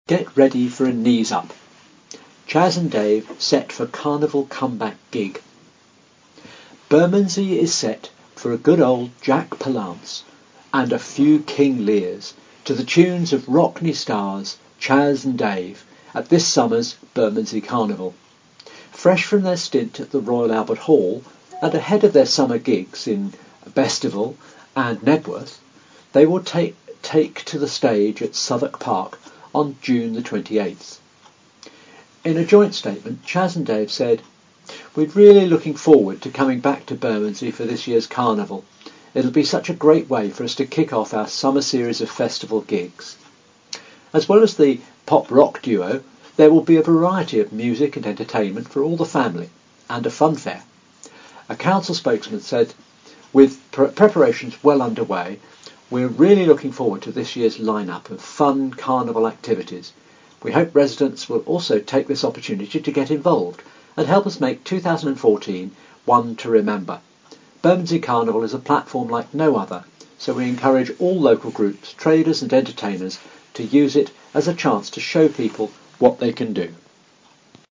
get ready for a knees up. Chas and Dave set for Carnival comeback gig. Bermondsey is set for a good old Jack Palance and a few King Lears to the tunes of Rockney Stars, Chas and Dave at this summer's Bermondsey Carnival. Fresh from their stint at the Royal Albert Hall and ahead of their summer gigs in Bestival and Knebworth, they will take to the stage at Southwark Park on June the 28th. In a joint statement, Chas and Dave said, "We're really looking forward to coming back to Bermondsey for this year's carnival. It'll be such a great way for us to kick off our summer series of festival gigs. As well as the pop-rock duo, there will be a variety of music and entertainment for all the family, and a fun fair." A council spokesman said, "With preparations well underway, we're really looking forward to this year's lineup of fun carnival activities. We hope residents will also take this opportunity to get involved and help us make 2014 one to remember. Bermondsey Carnival is a platform like no other, so we encourage all local groups, traders and entertainers to use it as a chance to show people what they can do."